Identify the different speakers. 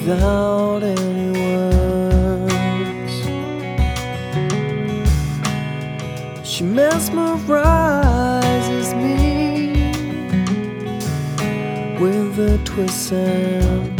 Speaker 1: without any words. She mesmerizes me with a twist and